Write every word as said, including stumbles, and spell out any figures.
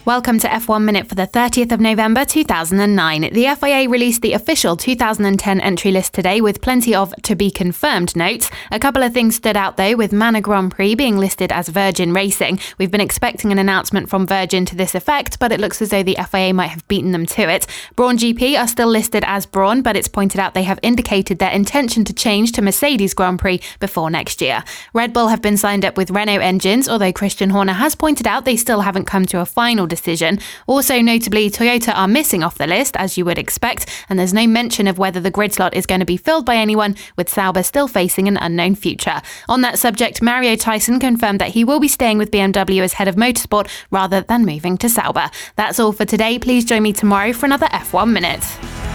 Welcome to F one Minute for the thirtieth of November two thousand nine. The F I A released the official two thousand ten entry list today with plenty of to-be-confirmed notes. A couple of things stood out though, with Manor Grand Prix being listed as Virgin Racing. We've been expecting an announcement from Virgin to this effect, but it looks as though the F I A might have beaten them to it. Brawn G P are still listed as Brawn, but it's pointed out they have indicated their intention to change to Mercedes Grand Prix before next year. Red Bull have been signed up with Renault engines, although Christian Horner has pointed out they still haven't come to a final decision. Also notably, Toyota are missing off the list, as you would expect, and there's no mention of whether the grid slot is going to be filled by anyone, with Sauber still facing an unknown future. On that subject, Mario Tyson confirmed that he will be staying with B M W as head of motorsport rather than moving to Sauber. That's all for today. Please join me tomorrow for another F one Minute.